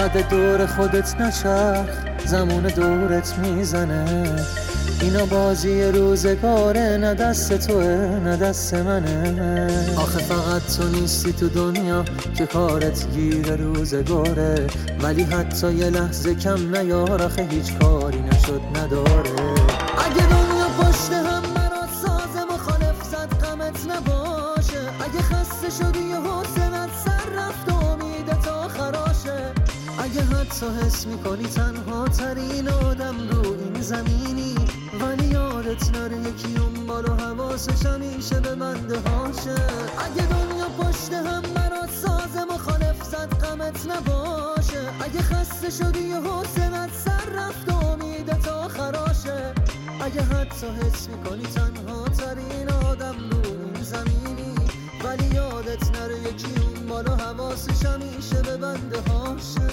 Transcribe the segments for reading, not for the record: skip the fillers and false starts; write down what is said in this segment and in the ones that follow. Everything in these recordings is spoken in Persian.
فقط دور خودت نچرخ، زمان دورت میزنه. اینا بازی روزگاره، نه دست توه نه دست منه. آخه فقط تو نیستی تو دنیا که کارت گیر روزگاره، ولی حتی یه لحظه کم نیار، آخه هیچ کاری نشد نداره. اگه دنیا پشت هم برات ساز مخالف زد غمت نباشه، اگه خسته شدی یه حوصلت سر رفت و امیدت خراشه، اگه حتی حس میکنی تنها ترین آدم رو این زمینی، ولی یادت نره یکی اون بالا حواسش همیشه به بنده هاشه. اگه دنیا پشت هم برات ساز مخالف زد غمت نباشه، اگه خسته شدی یه حوصلت سر رفت و امیدت خراشه، اگه حتی حس میکنی تنها ترین آدم رو این زمینی، ولی یادت نره یکی اون بالا حواسش همیشه به بنده هاشه.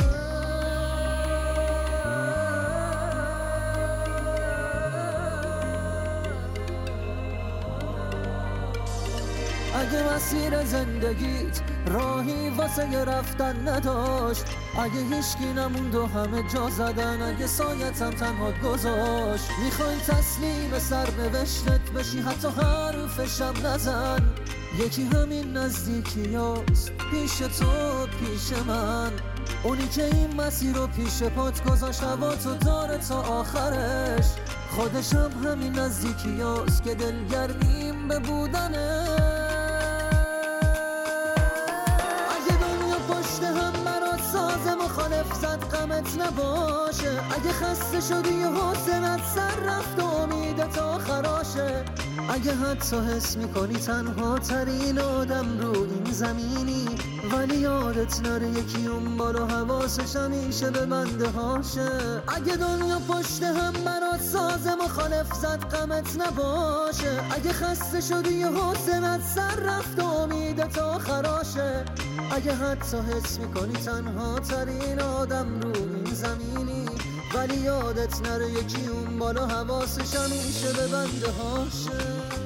اگه مسیر زندگیت راهی واسه ی رفتن نداشت، اگه هیچکی نموند و همه جا زدن، اگه سایت هم تنهات گذاشت، میخوای تسلیم سرنوشتت بشی حتی حرفشم نزن، یکی همین نزدیکیاست پیش تو پیش من، اونی که این مسیر رو پیش پات گذاشت هوا تو داره تا آخرش، خودش هم همین نزدیکیاست که دلگرمیم به بودنه. مخالف زد غمت نباشه، اگه خسته شدی یه حوصلت سر رفت و امیدت خراشه، اگه حتی حس میکنی تنها ترین آدم رو این زمینی، ولی یادت نره یکی اون بالا حواسش همیشه به بنده هاشه. اگه دنیا پشت هم برات ساز مخالف زد غمت نباشه، اگه خسته شدی یه حوصلت سر رفت و امیدت خراشه، اگه حتی حس میکنی تنها ترین آدم رو این زمینی، ولی یادت نره یکی اون بالا حواسش همیشه به بنده هاشه.